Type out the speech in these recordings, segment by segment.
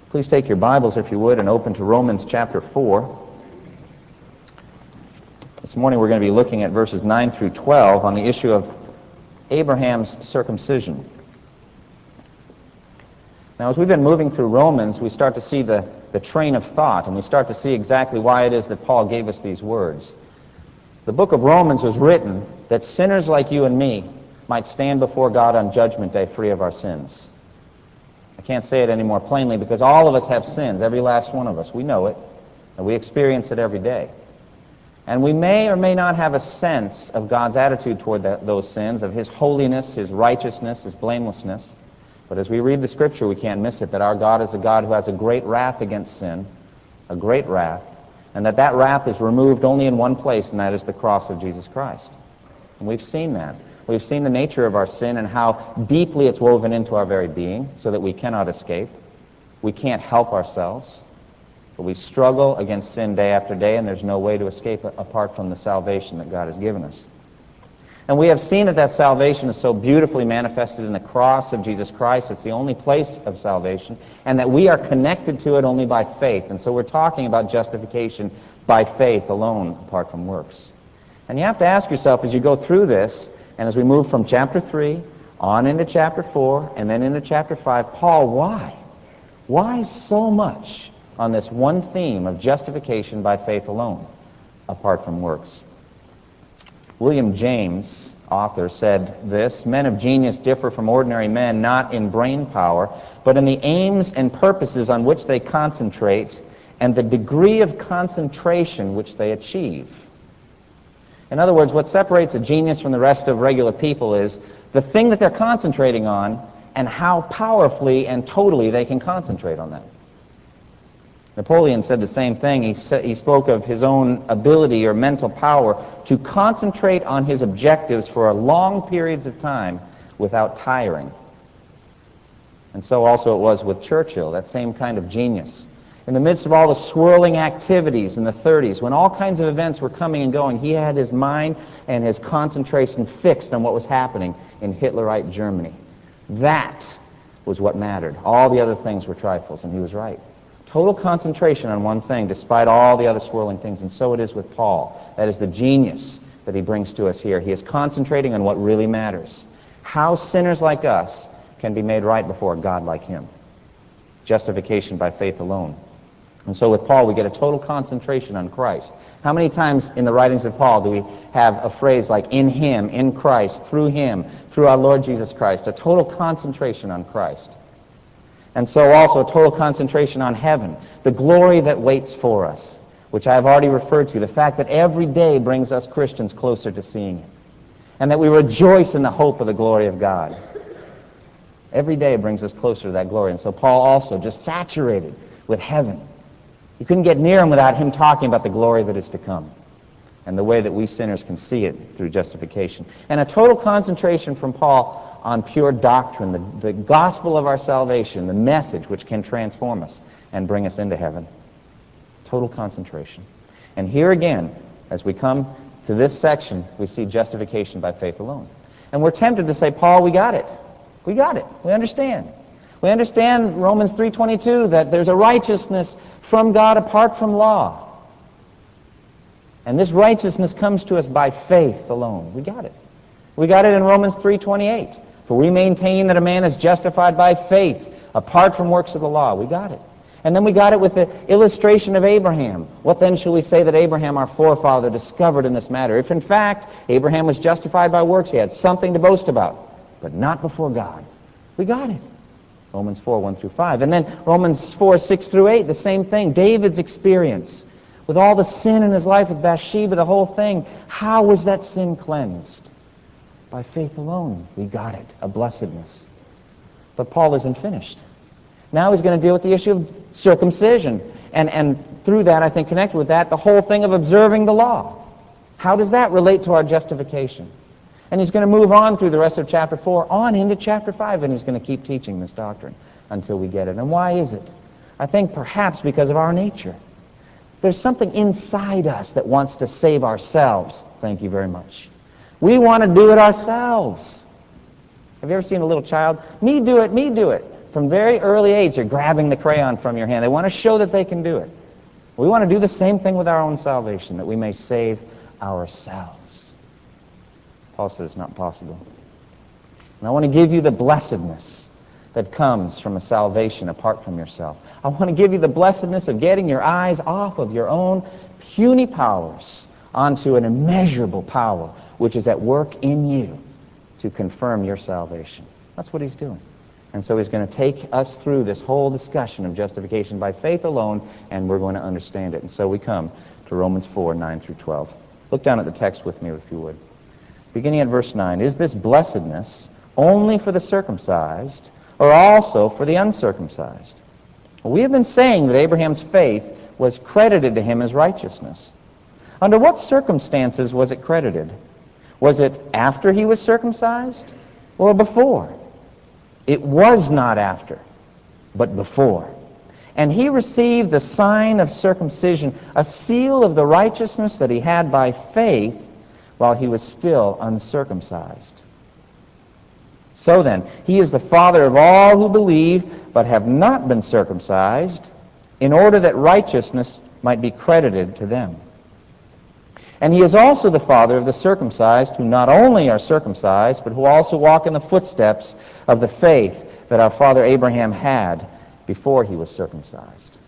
Please take your Bibles, if you would, and open to Romans chapter 4. This morning we're going to be looking at verses 9 through 12 on the issue of Abraham's circumcision. Now, as we've been moving through Romans, we start to see the train of thought, and we start to see exactly why it is that Paul gave us these words. The book of Romans was written that sinners like you and me might stand before God on Judgment Day free of our sins. I can't say it any more plainly because all of us have sins, every last one of us. We know it, and we experience it every day. And we may or may not have a sense of God's attitude toward those sins, of His holiness, His righteousness, His blamelessness. But as we read the Scripture, we can't miss it, that our God is a God who has a great wrath against sin, a great wrath, and that wrath is removed only in one place, and that is the cross of Jesus Christ. And we've seen that. We've seen the nature of our sin and how deeply it's woven into our very being so that we cannot escape. We can't help ourselves. But we struggle against sin day after day, and there's no way to escape apart from the salvation that God has given us. And we have seen that salvation is so beautifully manifested in the cross of Jesus Christ. It's the only place of salvation, and that we are connected to it only by faith. And so we're talking about justification by faith alone, apart from works. And you have to ask yourself as you go through this, and as we move from chapter 3 on into chapter 4 and then into chapter 5, Paul, why? Why so much on this one theme of justification by faith alone, apart from works? William James, author, said this: "Men of genius differ from ordinary men not in brain power, but in the aims and purposes on which they concentrate and the degree of concentration which they achieve." In other words, what separates a genius from the rest of regular people is the thing that they're concentrating on and how powerfully and totally they can concentrate on that. Napoleon said the same thing. He spoke of his own ability or mental power to concentrate on his objectives for long periods of time without tiring. And so also it was with Churchill, that same kind of genius. In the midst of all the swirling activities in the 30s, when all kinds of events were coming and going, he had his mind and his concentration fixed on what was happening in Hitlerite Germany. That was what mattered. All the other things were trifles, and he was right. Total concentration on one thing, despite all the other swirling things, and so it is with Paul. That is the genius that he brings to us here. He is concentrating on what really matters. How sinners like us can be made right before a God like him. Justification by faith alone. And so with Paul, we get a total concentration on Christ. How many times in the writings of Paul do we have a phrase like in Him, in Christ, through Him, through our Lord Jesus Christ? A total concentration on Christ. And so also a total concentration on heaven, the glory that waits for us, which I have already referred to, the fact that every day brings us Christians closer to seeing it, and that we rejoice in the hope of the glory of God. Every day brings us closer to that glory. And so Paul also just saturated with heaven. You couldn't get near him without him talking about the glory that is to come and the way that we sinners can see it through justification. And a total concentration from Paul on pure doctrine, the gospel of our salvation, the message which can transform us and bring us into heaven. Total concentration. And here again, as we come to this section, we see justification by faith alone. And we're tempted to say, Paul, we got it. We got it. We understand. We understand Romans 3:22, that there's a righteousness from God apart from law. And this righteousness comes to us by faith alone. We got it. We got it in Romans 3:28. For we maintain that a man is justified by faith apart from works of the law. We got it. And then we got it with the illustration of Abraham. What then shall we say that Abraham, our forefather, discovered in this matter? If in fact Abraham was justified by works, he had something to boast about, but not before God. We got it. Romans 4:1-5. And then Romans 4:6-8, the same thing. David's experience with all the sin in his life with Bathsheba, the whole thing. How was that sin cleansed? By faith alone. We got it. A blessedness. But Paul isn't finished. Now he's going to deal with the issue of circumcision. And through that, I think, connected with that, the whole thing of observing the law. How does that relate to our justification? And he's going to move on through the rest of chapter 4, on into chapter 5, and he's going to keep teaching this doctrine until we get it. And why is it? I think perhaps because of our nature. There's something inside us that wants to save ourselves. Thank you very much. We want to do it ourselves. Have you ever seen a little child? Me do it, me do it. from very early age, they're grabbing the crayon from your hand. They want to show that they can do it. We want to do the same thing with our own salvation, that we may save ourselves. Paul says it's not possible. And I want to give you the blessedness that comes from a salvation apart from yourself. I want to give you the blessedness of getting your eyes off of your own puny powers onto an immeasurable power which is at work in you to confirm your salvation. That's what he's doing. And so he's going to take us through this whole discussion of justification by faith alone, and we're going to understand it. And so we come to Romans 4, 9 through 12. Look down at the text with me, if you would. Beginning at verse 9, is this blessedness only for the circumcised, or also for the uncircumcised? Well, we have been saying that Abraham's faith was credited to him as righteousness. Under what circumstances was it credited? Was it after he was circumcised, or before? It was not after, but before. And he received the sign of circumcision, a seal of the righteousness that he had by faith while he was still uncircumcised. So then, he is the father of all who believe but have not been circumcised, in order that righteousness might be credited to them. And he is also the father of the circumcised, who not only are circumcised, but who also walk in the footsteps of the faith that our father Abraham had before he was circumcised.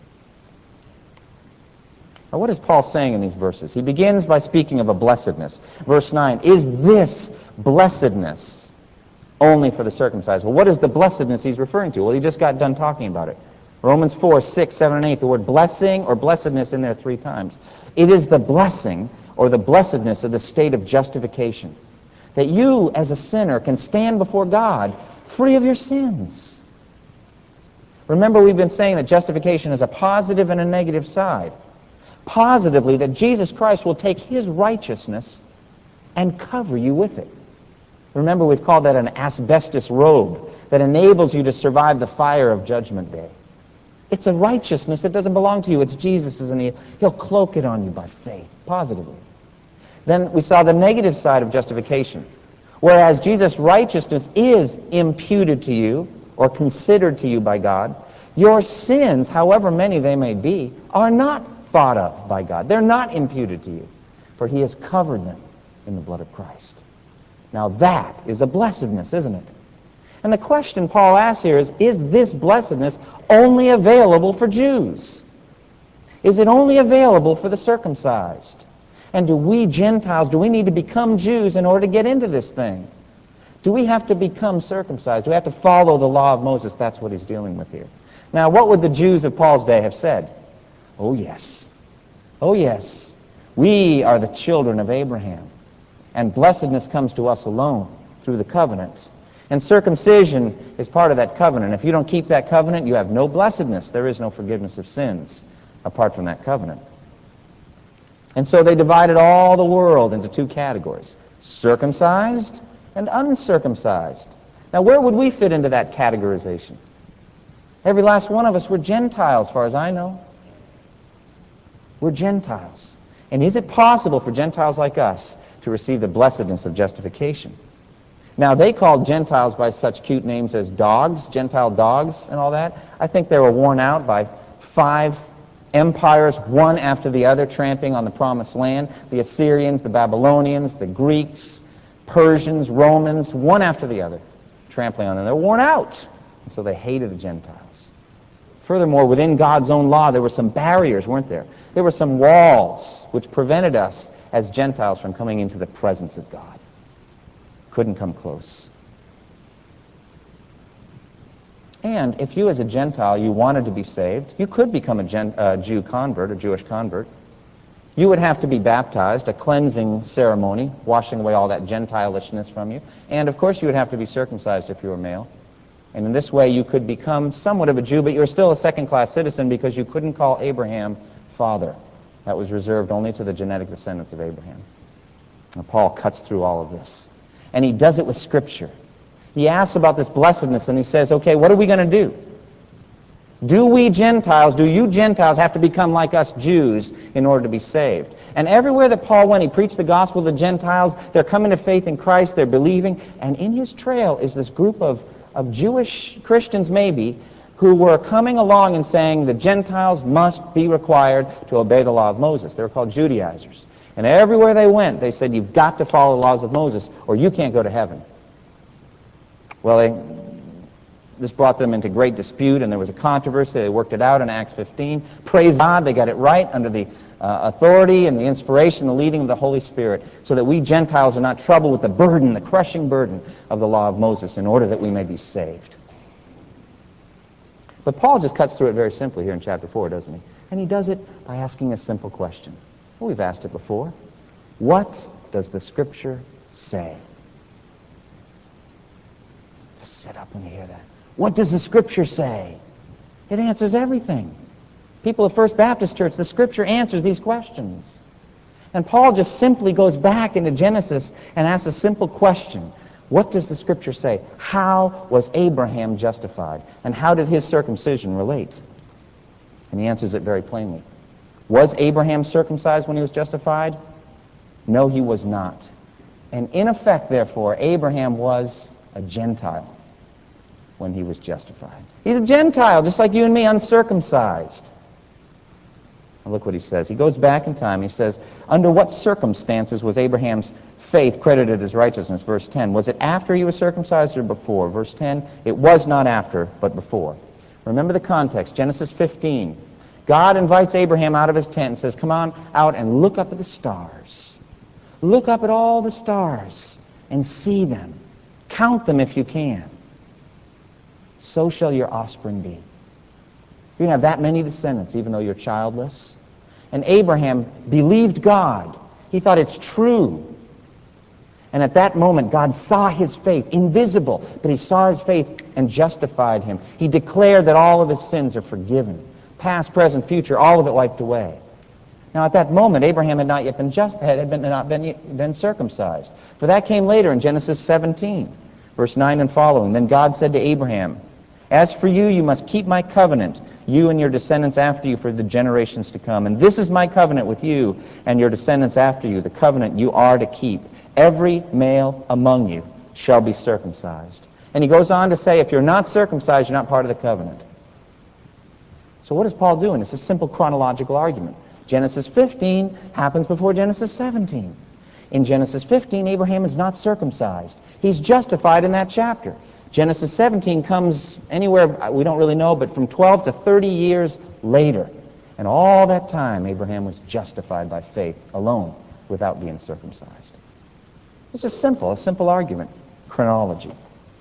Now, what is Paul saying in these verses? He begins by speaking of a blessedness. Verse 9, is this blessedness only for the circumcised? Well, what is the blessedness he's referring to? Well, he just got done talking about it. Romans 4, 6, 7, and 8, the word blessing or blessedness in there 3 times. It is the blessing or the blessedness of the state of justification, that you as a sinner can stand before God free of your sins. Remember, we've been saying that justification has a positive and a negative side. Positively, that Jesus Christ will take his righteousness and cover you with it. Remember, we've called that an asbestos robe that enables you to survive the fire of Judgment Day. It's a righteousness that doesn't belong to you. It's Jesus's, and he'll cloak it on you by faith, positively. Then we saw the negative side of justification. Whereas Jesus' righteousness is imputed to you or considered to you by God, your sins, however many they may be, are not thought of by God. They're not imputed to you, for he has covered them in the blood of Christ. Now that is a blessedness, isn't it? And the question Paul asks here is this blessedness only available for Jews? Is it only available for the circumcised? And do we Gentiles, do we need to become Jews in order to get into this thing? Do we have to become circumcised? Do we have to follow the law of Moses? That's what he's dealing with here. Now, what would the Jews of Paul's day have said? Oh, yes. Oh, yes. We are the children of Abraham. And blessedness comes to us alone through the covenant. And circumcision is part of that covenant. If you don't keep that covenant, you have no blessedness. There is no forgiveness of sins apart from that covenant. And so they divided all the world into 2 categories, circumcised and uncircumcised. Now, where would we fit into that categorization? Every last one of us, we're Gentiles, as far as I know. We're Gentiles. And is it possible for Gentiles like us to receive the blessedness of justification? Now, they called Gentiles by such cute names as dogs, Gentile dogs and all that. I think they were worn out by 5 empires, one after the other, tramping on the promised land. The Assyrians, the Babylonians, the Greeks, Persians, Romans, one after the other, trampling on them. They're worn out. And so they hated the Gentiles. Furthermore, within God's own law, there were some barriers, weren't there? There were some walls which prevented us as Gentiles from coming into the presence of God. Couldn't come close. And if you as a Gentile, you wanted to be saved, you could become a Jew convert, a Jewish convert. You would have to be baptized, a cleansing ceremony, washing away all that Gentilishness from you. And of course you would have to be circumcised if you were male. And in this way you could become somewhat of a Jew, but you're still a second-class citizen because you couldn't call Abraham father. That was reserved only to the genetic descendants of Abraham. Now, Paul cuts through all of this. And he does it with Scripture. He asks about this blessedness, and he says, okay, what are we going to do? Do we Gentiles, do you Gentiles have to become like us Jews in order to be saved? And everywhere that Paul went, he preached the gospel to the Gentiles. They're coming to faith in Christ. They're believing. And in his trail is this group of of Jewish Christians maybe who were coming along and saying the Gentiles must be required to obey the law of Moses. They were called Judaizers. And everywhere they went, they said, you've got to follow the laws of Moses or you can't go to heaven. Well, this brought them into great dispute, and there was a controversy. They worked it out in Acts 15. Praise God, they got it right under the authority and the inspiration, the leading of the Holy Spirit, so that we Gentiles are not troubled with the burden, the crushing burden of the law of Moses, in order that we may be saved. But Paul just cuts through it very simply here in chapter 4, doesn't he? And he does it by asking a simple question. Well, we've asked it before. What does the Scripture say? Just sit up when you hear that. What does the Scripture say? It answers everything. People of First Baptist Church, the Scripture answers these questions. And Paul just simply goes back into Genesis and asks a simple question. What does the Scripture say? How was Abraham justified? And how did his circumcision relate? And he answers it very plainly. Was Abraham circumcised when he was justified? No, he was not. And in effect, therefore, Abraham was a Gentile when he was justified. He's a Gentile, just like you and me, uncircumcised. And look what he says. He goes back in time. He says, under what circumstances was Abraham's faith credited as righteousness? Verse 10. Was it after he was circumcised or before? Verse 10. It was not after, but before. Remember the context. Genesis 15. God invites Abraham out of his tent and says, come on out and look up at the stars. Look up at all the stars and see them. Count them if you can. So shall your offspring be. You're going to have that many descendants, even though you're childless. And Abraham believed God. He thought it's true. And at that moment, God saw his faith, invisible, but he saw his faith and justified him. He declared that all of his sins are forgiven. Past, present, future, all of it wiped away. Now, at that moment, Abraham had not yet been circumcised. For that came later in Genesis 17, verse 9 and following. Then God said to Abraham, as for you, you must keep my covenant, you and your descendants after you for the generations to come. And this is my covenant with you and your descendants after you, the covenant you are to keep. Every male among you shall be circumcised. And he goes on to say, if you're not circumcised, you're not part of the covenant. So what is Paul doing? It's a simple chronological argument. Genesis 15 happens before Genesis 17. In Genesis 15, Abraham is not circumcised. He's justified in that chapter. Genesis 17 comes anywhere, we don't really know, but from 12 to 30 years later. And all that time, Abraham was justified by faith alone, without being circumcised. It's just simple, a simple argument, chronology.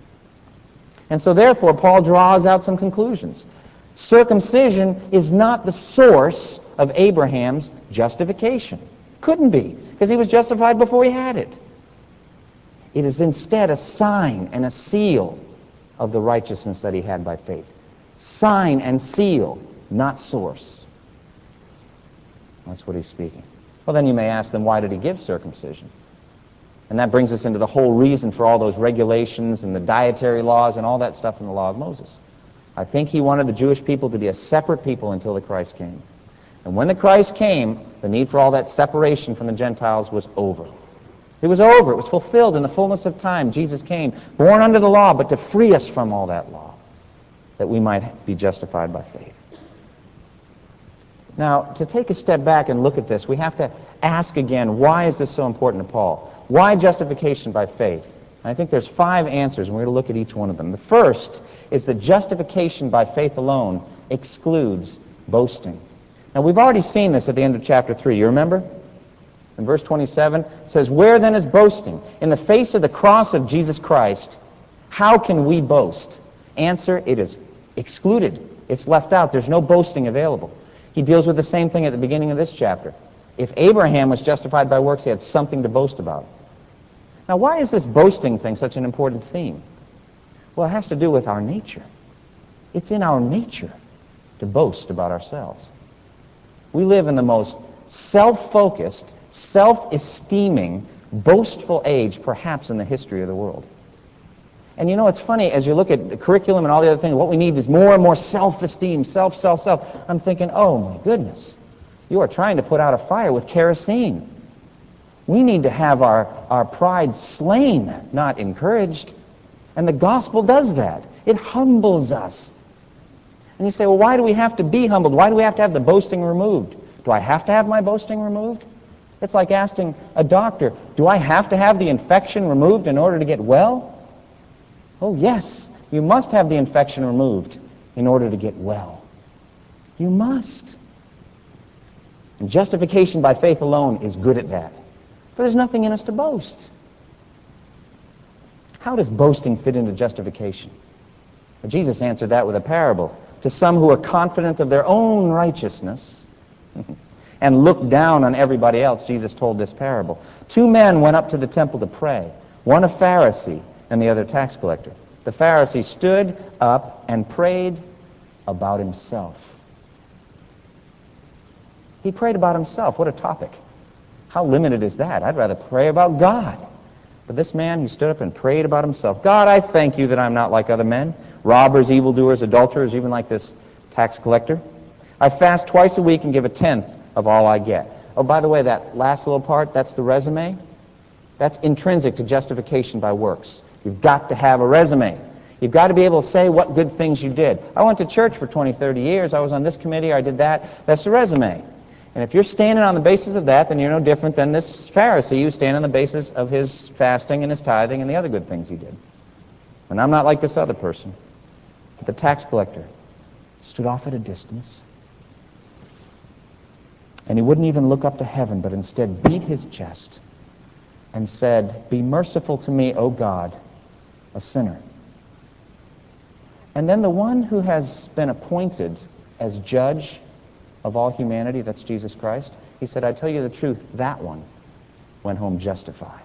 And so therefore, Paul draws out some conclusions. Circumcision is not the source of Abraham's justification. Couldn't be, because he was justified before he had it. It is instead a sign and a seal of the righteousness that he had by faith. Sign and seal, not source. That's what he's speaking. Well, then you may ask them, why did he give circumcision? And that brings us into the whole reason for all those regulations and the dietary laws and all that stuff in the law of Moses. I think he wanted the Jewish people to be a separate people until the Christ came. And when the Christ came, the need for all that separation from the Gentiles was over. It was over. It was fulfilled in the fullness of time. Jesus came, born under the law, but to free us from all that law, that we might be justified by faith. Now, to take a step back and look at this, we have to ask again, why is this so important to Paul? Why justification by faith? And I think there's 5 answers, and we're going to look at each one of them. The first is that justification by faith alone excludes boasting. Now, we've already seen this at the end of chapter 3. You remember? In verse 27, it says, where then is boasting? In the face of the cross of Jesus Christ, how can we boast? Answer, it is excluded. It's left out. There's no boasting available. He deals with the same thing at the beginning of this chapter. If Abraham was justified by works, he had something to boast about. Now, why is this boasting thing such an important theme? Well, it has to do with our nature. It's in our nature to boast about ourselves. We live in the most self-focused, self-esteeming, boastful age perhaps in the history of the world. And you know, it's funny, as you look at the curriculum and all the other things, what we need is more and more self-esteem, self. I'm thinking, oh my goodness, you are trying to put out a fire with kerosene. We need to have our pride slain, not encouraged. And the gospel does that. It humbles us. And you say, well, why do we have to be humbled? Why do we have to have the boasting removed? Do I have to have my boasting removed? It's like asking a doctor, do I have to have the infection removed in order to get well? Oh, yes, you must have the infection removed in order to get well. You must. And justification by faith alone is good at that. For there's nothing in us to boast. How does boasting fit into justification? Well, Jesus answered that with a parable. To some who are confident of their own righteousness and look down on everybody else, Jesus told this parable. 2 men went up to the temple to pray, one a Pharisee and the other tax collector. The Pharisee stood up and prayed about himself. He prayed about himself. What a topic. How limited is that? I'd rather pray about God. But this man, he stood up and prayed about himself. God, I thank you that I'm not like other men, robbers, evildoers, adulterers, even like this tax collector. I fast twice a week and give a tenth of all I get. Oh, by the way, that last little part, that's the resume. That's intrinsic to justification by works. You've got to have a resume. You've got to be able to say what good things you did. I went to church for 20, 30 years. I was on this committee. I did that. That's the resume. And if you're standing on the basis of that, then you're no different than this Pharisee who stand on the basis of his fasting and his tithing and the other good things he did. And I'm not like this other person. But the tax collector stood off at a distance, and he wouldn't even look up to heaven, but instead beat his chest and said, "Be merciful to me, O God, a sinner." And then the one who has been appointed as judge of all humanity, that's Jesus Christ, he said, I tell you the truth, that one went home justified.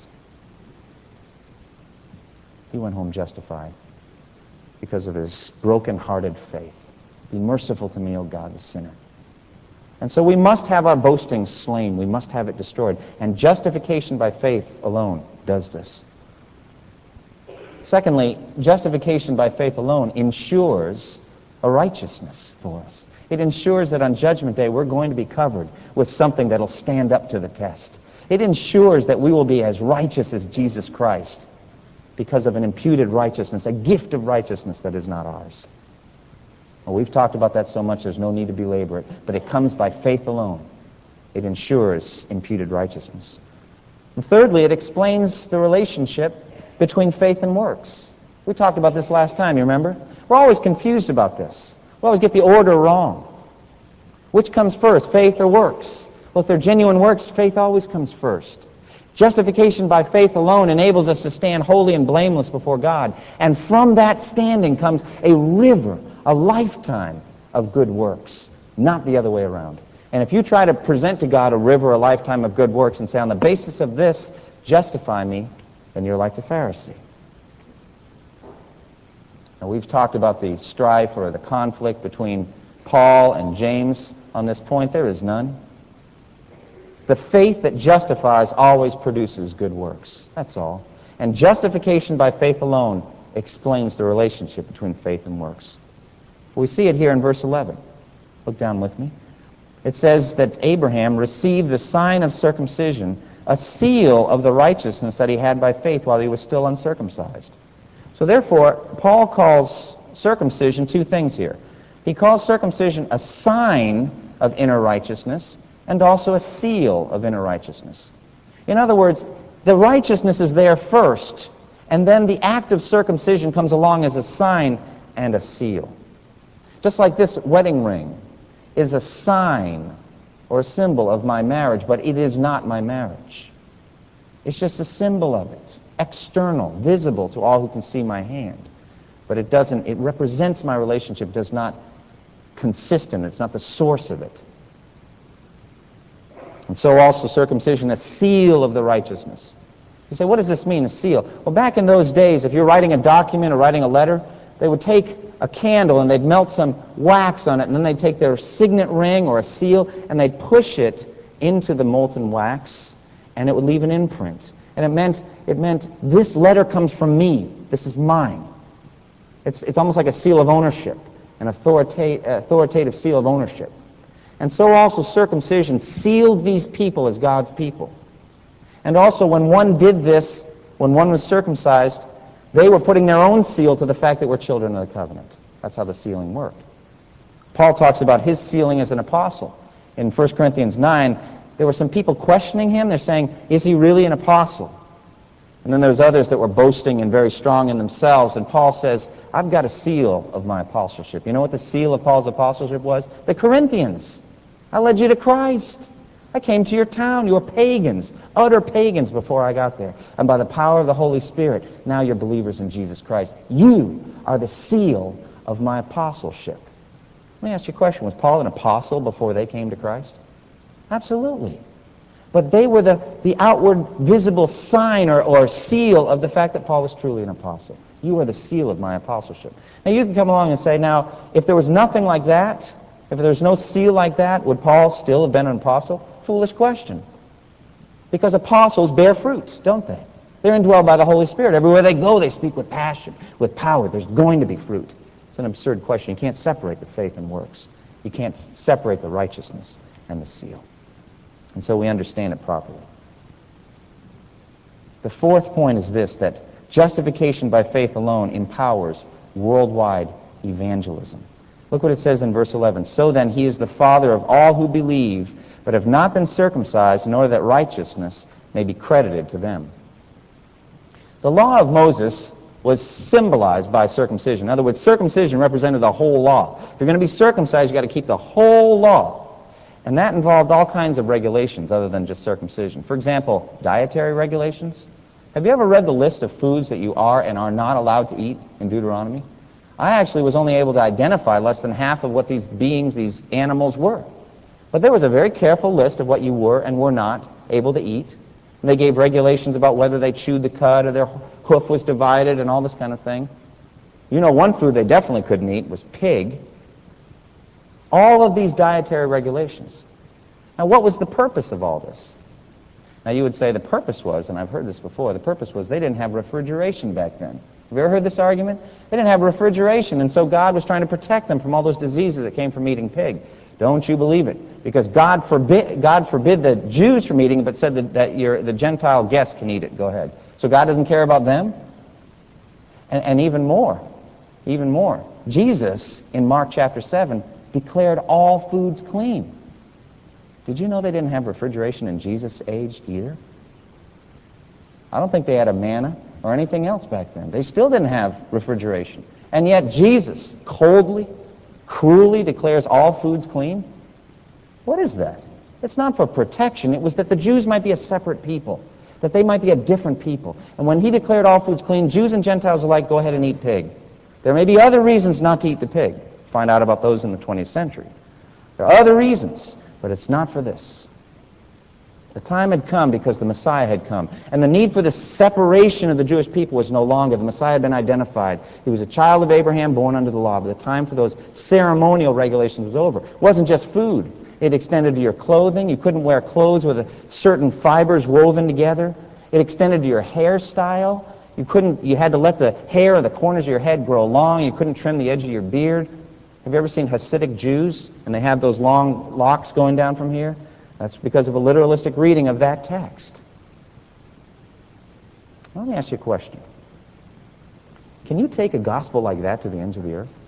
He went home justified because of his broken-hearted faith. Be merciful to me, O God, the sinner. And so we must have our boasting slain. We must have it destroyed. And justification by faith alone does this. Secondly, justification by faith alone ensures a righteousness for us. It ensures that on Judgment Day we're going to be covered with something that'll stand up to the test. It ensures that we will be as righteous as Jesus Christ because of an imputed righteousness, a gift of righteousness that is not ours. Well, we've talked about that so much there's no need to belabor it, but it comes by faith alone. It ensures imputed righteousness. And thirdly, it explains the relationship between faith and works. We talked about this last time, you remember? We're always confused about this. We always get the order wrong. Which comes first, faith or works? Well, if they're genuine works, faith always comes first. Justification by faith alone enables us to stand holy and blameless before God. And from that standing comes a river, a lifetime of good works, not the other way around. And if you try to present to God a river, a lifetime of good works, and say, on the basis of this, justify me, then you're like the Pharisee. Now, we've talked about the strife or the conflict between Paul and James on this point. There is none. The faith that justifies always produces good works. That's all. And justification by faith alone explains the relationship between faith and works. We see it here in verse 11. Look down with me. It says that Abraham received the sign of circumcision, a seal of the righteousness that he had by faith while he was still uncircumcised. So therefore, Paul calls circumcision two things here. He calls circumcision a sign of inner righteousness and also a seal of inner righteousness. In other words, the righteousness is there first, and then the act of circumcision comes along as a sign and a seal. Just like this wedding ring is a sign or a symbol of my marriage, but it is not my marriage. It's just a symbol of it, external, visible to all who can see my hand. But it represents my relationship, does not consist in it. It's not the source of it. And so also circumcision, a seal of the righteousness. You say, what does this mean, a seal? Well, back in those days, if you're writing a document or writing a letter, they would take a candle and they'd melt some wax on it, and then they'd take their signet ring or a seal and they'd push it into the molten wax, and it would leave an imprint. And it meant this letter comes from me. This is mine. It's almost like a seal of ownership, an authoritative seal of ownership. And so also circumcision sealed these people as God's people. And also when one did this, when one was circumcised, They were putting their own seal to the fact that we're children of the covenant. That's how the sealing worked. Paul talks about his sealing as an apostle. In 1 Corinthians 9, there were some people questioning him. They're saying, is he really an apostle? And then there's others that were boasting and very strong in themselves. And Paul says, I've got a seal of my apostleship. You know what the seal of Paul's apostleship was? The Corinthians. I led you to Christ. I came to your town. You were pagans, utter pagans before I got there. And by the power of the Holy Spirit, now you're believers in Jesus Christ. You are the seal of my apostleship. Let me ask you a question. Was Paul an apostle before they came to Christ? Absolutely. But they were the outward visible sign or seal of the fact that Paul was truly an apostle. You are the seal of my apostleship. Now you can come along and say, now, if there was nothing like that, if there was no seal like that, would Paul still have been an apostle? Foolish question. Because apostles bear fruit, don't they? They're indwelled by the Holy Spirit. Everywhere they go, they speak with passion, with power. There's going to be fruit. It's an absurd question. You can't separate the faith and works. You can't separate the righteousness and the seal. And so we understand it properly. The fourth point is this, that justification by faith alone empowers worldwide evangelism. Look what it says in verse 11. So then he is the father of all who believe, but have not been circumcised, in order that righteousness may be credited to them. The law of Moses was symbolized by circumcision. In other words, circumcision represented the whole law. If you're going to be circumcised, you've got to keep the whole law. And that involved all kinds of regulations other than just circumcision. For example, dietary regulations. Have you ever read the list of foods that you are and are not allowed to eat in Deuteronomy? I actually was only able to identify less than half of what these beings, these animals were. But there was a very careful list of what you were and were not able to eat. And they gave regulations about whether they chewed the cud or their hoof was divided and all this kind of thing. You know, one food they definitely couldn't eat was pig. All of these dietary regulations. Now, what was the purpose of all this? Now, you would say the purpose was, and I've heard this before, the purpose was they didn't have refrigeration back then. Have you ever heard this argument? They didn't have refrigeration, and so God was trying to protect them from all those diseases that came from eating pig. Don't you believe it? Because God forbid the Jews from eating it, but said that the Gentile guests can eat it. Go ahead. So God doesn't care about them? And even more, Jesus, in Mark chapter 7, declared all foods clean. Did you know they didn't have refrigeration in Jesus' age either? I don't think they had a manna or anything else back then. They still didn't have refrigeration. And yet Jesus coldly, cruelly declares all foods clean? What is that? It's not for protection. It was that the Jews might be a separate people, that they might be a different people. And when he declared all foods clean, Jews and Gentiles alike, go ahead and eat pig. There may be other reasons not to eat the pig. Find out about those in the 20th century. There are other reasons, but it's not for this. The time had come because the Messiah had come. And the need for this separation of the Jewish people was no longer. The Messiah had been identified. He was a child of Abraham, born under the law. But the time for those ceremonial regulations was over. It wasn't just food. It extended to your clothing. You couldn't wear clothes with certain fibers woven together. It extended to your hairstyle. You had to let the hair or the corners of your head grow long. You couldn't trim the edge of your beard. Have you ever seen Hasidic Jews? And they have those long locks going down from here? That's because of a literalistic reading of that text. Let me ask you a question. Can you take a gospel like that to the ends of the earth?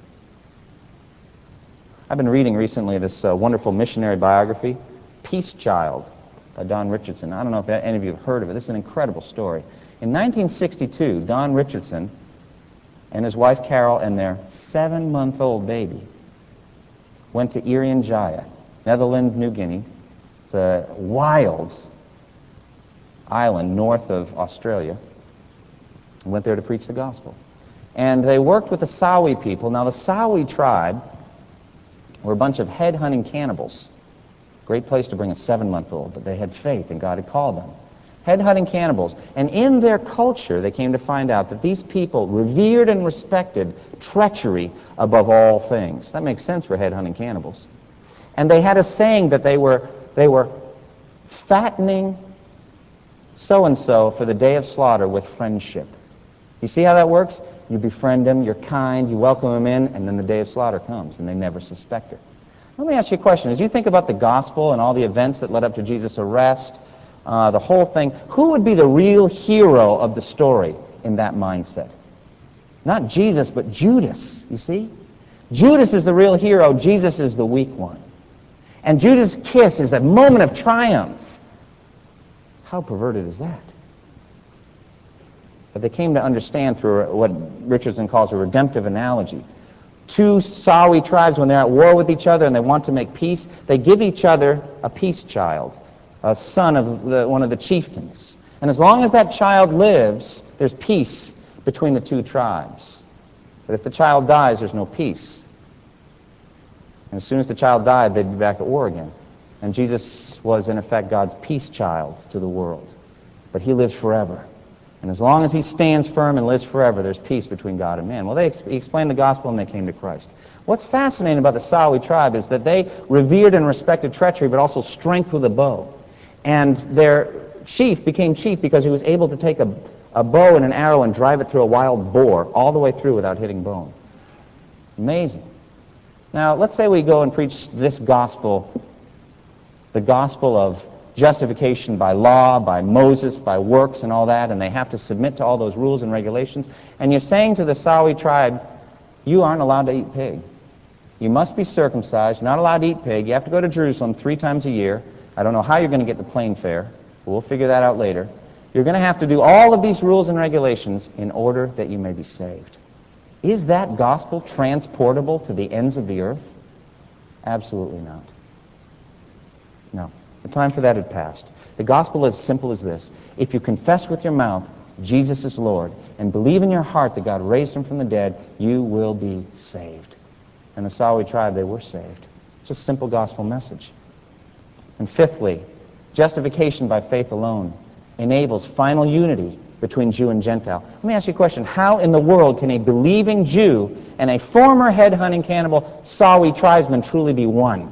I've been reading recently this wonderful missionary biography, Peace Child, by Don Richardson. I don't know if any of you have heard of it. This is an incredible story. In 1962, Don Richardson and his wife Carol and their 7-month-old baby went to Irian Jaya, Netherlands, New Guinea. It's a wild island north of Australia. Went there to preach the gospel. And they worked with the Sawi people. Now, the Sawi tribe were a bunch of head-hunting cannibals. Great place to bring a 7-month-old, but they had faith and God had called them. Head-hunting cannibals. And in their culture, they came to find out that these people revered and respected treachery above all things. That makes sense for head-hunting cannibals. And they had a saying that they were fattening so-and-so for the day of slaughter with friendship. You see how that works? You befriend him, you're kind, you welcome him in, and then the day of slaughter comes, and they never suspect it. Let me ask you a question. As you think about the gospel and all the events that led up to Jesus' arrest, the whole thing, who would be the real hero of the story in that mindset? Not Jesus, but Judas, you see? Judas is the real hero. Jesus is the weak one. And Judas' kiss is a moment of triumph. How perverted is that? But they came to understand through what Richardson calls a redemptive analogy. Two Sawi tribes, when they're at war with each other and they want to make peace, they give each other a peace child, a son of one of the chieftains. And as long as that child lives, there's peace between the two tribes. But if the child dies, there's no peace. And as soon as the child died, they'd be back at war again. And Jesus was, in effect, God's peace child to the world. But he lives forever. And as long as he stands firm and lives forever, there's peace between God and man. Well, he explained the gospel and they came to Christ. What's fascinating about the Sawi tribe is that they revered and respected treachery, but also strength with a bow. And their chief became chief because he was able to take a bow and an arrow and drive it through a wild boar all the way through without hitting bone. Amazing. Now, let's say we go and preach this gospel, the gospel of justification by law, by Moses, by works and all that, and they have to submit to all those rules and regulations. And you're saying to the Sawi tribe, you aren't allowed to eat pig. You must be circumcised, not allowed to eat pig. You have to go to Jerusalem 3 times a year. I don't know how you're going to get the plane fare, but we'll figure that out later. You're going to have to do all of these rules and regulations in order that you may be saved. Is that gospel transportable to the ends of the earth? Absolutely not. No. The time for that had passed. The gospel is as simple as this. If you confess with your mouth Jesus is Lord and believe in your heart that God raised him from the dead, you will be saved. And the Sawi tribe, they were saved. It's a simple gospel message. And fifthly, justification by faith alone enables final unity between Jew and Gentile. Let me ask you a question. How in the world can a believing Jew and a former head-hunting cannibal Sawi tribesman truly be one?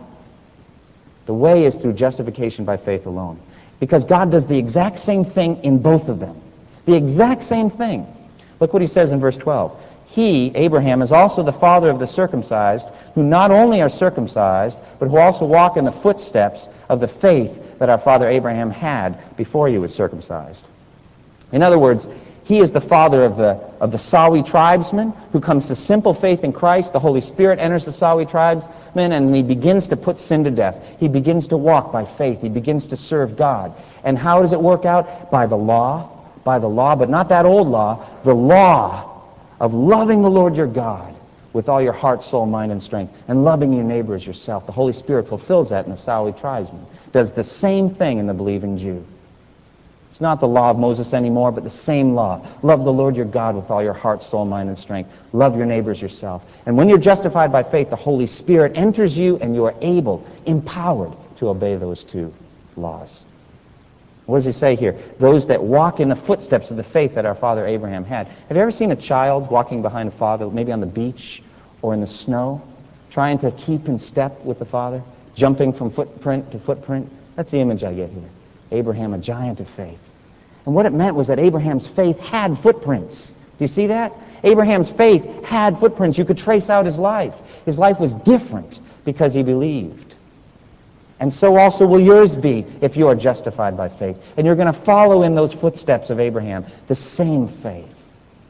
The way is through justification by faith alone. Because God does the exact same thing in both of them. The exact same thing. Look what he says in verse 12. He, Abraham, is also the father of the circumcised, who not only are circumcised, but who also walk in the footsteps of the faith that our father Abraham had before he was circumcised. In other words, he is the father of the Sawi tribesmen who comes to simple faith in Christ. The Holy Spirit enters the Sawi tribesmen and he begins to put sin to death. He begins to walk by faith. He begins to serve God. And how does it work out? By the law, but not that old law, the law of loving the Lord your God with all your heart, soul, mind, and strength, and loving your neighbor as yourself. The Holy Spirit fulfills that in the Sawi tribesmen. Does the same thing in the believing Jew. It's not the law of Moses anymore, but the same law. Love the Lord your God with all your heart, soul, mind, and strength. Love your neighbors yourself. And when you're justified by faith, the Holy Spirit enters you and you are able, empowered, to obey those two laws. What does he say here? Those that walk in the footsteps of the faith that our father Abraham had. Have you ever seen a child walking behind a father, maybe on the beach or in the snow, trying to keep in step with the father, jumping from footprint to footprint? That's the image I get here. Abraham, a giant of faith. And what it meant was that Abraham's faith had footprints. Do you see that? Abraham's faith had footprints. You could trace out his life. His life was different because he believed. And so also will yours be if you are justified by faith. And you're going to follow in those footsteps of Abraham, the same faith.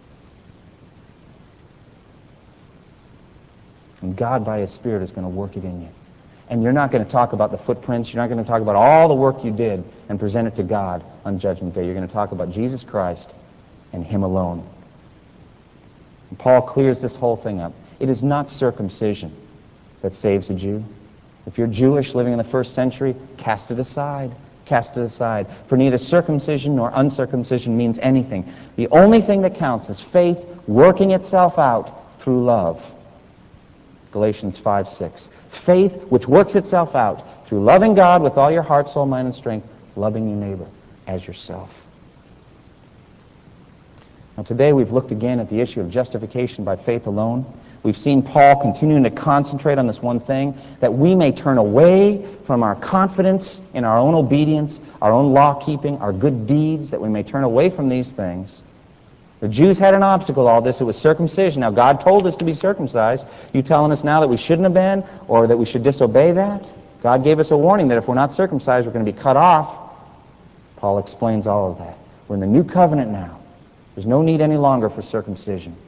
And God, by his Spirit, is going to work it in you. And you're not going to talk about the footprints. You're not going to talk about all the work you did and present it to God on Judgment Day. You're going to talk about Jesus Christ and him alone. And Paul clears this whole thing up. It is not circumcision that saves a Jew. If you're Jewish living in the first century, cast it aside. Cast it aside. For neither circumcision nor uncircumcision means anything. The only thing that counts is faith working itself out through love. Galatians 5:6. Faith which works itself out through loving God with all your heart, soul, mind, and strength, loving your neighbor as yourself. Now today we've looked again at the issue of justification by faith alone. We've seen Paul continuing to concentrate on this one thing, that we may turn away from our confidence in our own obedience, our own law-keeping, our good deeds, that we may turn away from these things. The Jews had an obstacle to all this. It was circumcision. Now, God told us to be circumcised. You telling us now that we shouldn't have been or that we should disobey that? God gave us a warning that if we're not circumcised, we're going to be cut off. Paul explains all of that. We're in the new covenant now. There's no need any longer for circumcision.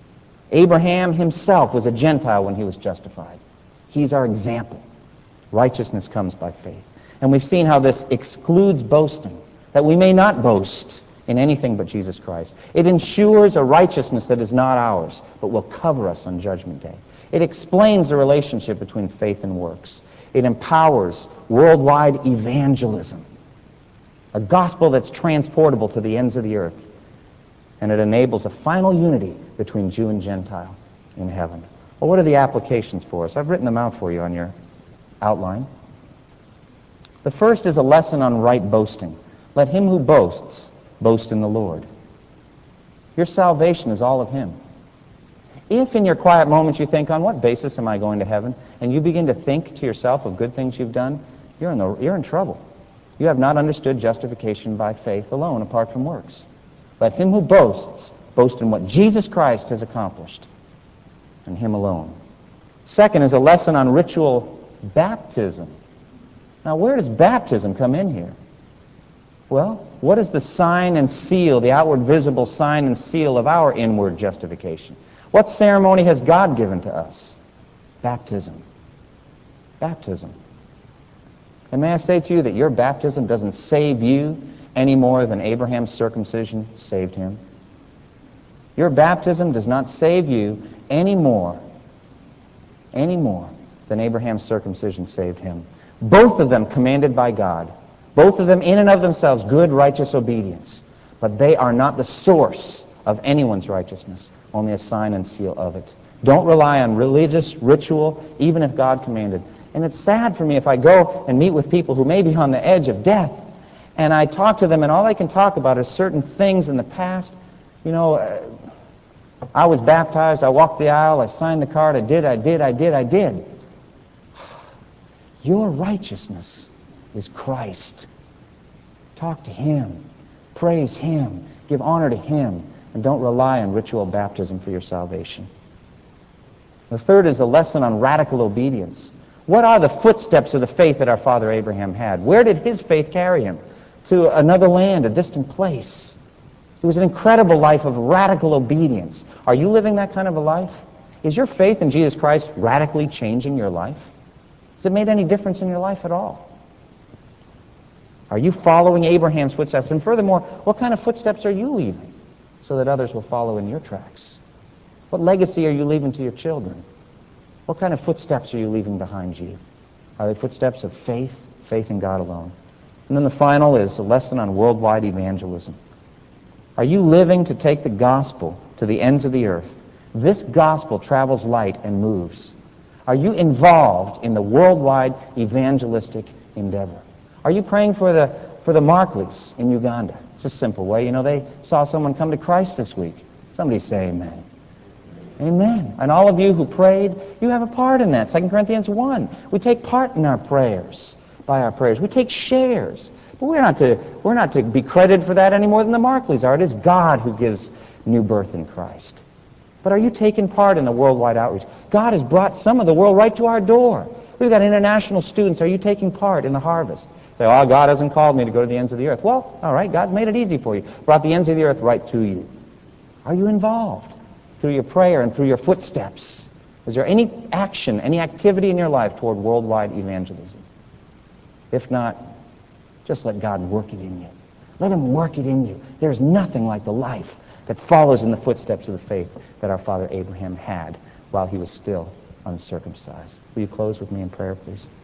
Abraham himself was a Gentile when he was justified. He's our example. Righteousness comes by faith. And we've seen how this excludes boasting, that we may not boast in anything but Jesus Christ. It ensures a righteousness that is not ours, but will cover us on Judgment Day. It explains the relationship between faith and works. It empowers worldwide evangelism, a gospel that's transportable to the ends of the earth. And it enables a final unity between Jew and Gentile in heaven. Well, what are the applications for us? I've written them out for you on your outline. The first is a lesson on right boasting. Let him who boasts boast in the Lord. Your salvation is all of him. If in your quiet moments you think, on what basis am I going to heaven? And you begin to think to yourself of good things you've done, you're in trouble. You have not understood justification by faith alone, apart from works. Let him who boasts boast in what Jesus Christ has accomplished, and him alone. Second is a lesson on ritual baptism. Now, where does baptism come in here? Well, what is the sign and seal, the outward visible sign and seal of our inward justification? What ceremony has God given to us? Baptism. Baptism. And may I say to you that your baptism doesn't save you any more than Abraham's circumcision saved him. Your baptism does not save you any more than Abraham's circumcision saved him. Both of them commanded by God. Both of them in and of themselves good, righteous obedience. But they are not the source of anyone's righteousness, only a sign and seal of it. Don't rely on religious ritual, even if God commanded. And it's sad for me if I go and meet with people who may be on the edge of death, and I talk to them, and all they can talk about are certain things in the past. You know, I was baptized, I walked the aisle, I signed the card, I did. Your righteousness is Christ. Talk to him. Praise him. Give honor to him. And don't rely on ritual baptism for your salvation. The third is a lesson on radical obedience. What are the footsteps of the faith that our father Abraham had? Where did his faith carry him? To another land, a distant place. It was an incredible life of radical obedience. Are you living that kind of a life? Is your faith in Jesus Christ radically changing your life? Has it made any difference in your life at all? Are you following Abraham's footsteps? And furthermore, what kind of footsteps are you leaving so that others will follow in your tracks? What legacy are you leaving to your children? What kind of footsteps are you leaving behind you? Are they footsteps of faith in God alone? And then the final is a lesson on worldwide evangelism. Are you living to take the gospel to the ends of the earth? This gospel travels light and moves. Are you involved in the worldwide evangelistic endeavor? Are you praying for the Markleys in Uganda? It's a simple way. You know, they saw someone come to Christ this week. Somebody say amen. Amen. And all of you who prayed, you have a part in that. 2 Corinthians 1. We take part in our prayers, by our prayers. We take shares. But we're not to be credited for that any more than the Markleys are. It is God who gives new birth in Christ. But are you taking part in the worldwide outreach? God has brought some of the world right to our door. We've got international students. Are you taking part in the harvest? Say, oh, God hasn't called me to go to the ends of the earth. Well, all right, God made it easy for you. Brought the ends of the earth right to you. Are you involved through your prayer and through your footsteps? Is there any action, any activity in your life toward worldwide evangelism? If not, just let God work it in you. Let him work it in you. There's nothing like the life that follows in the footsteps of the faith that our father Abraham had while he was still uncircumcised. Will you close with me in prayer, please?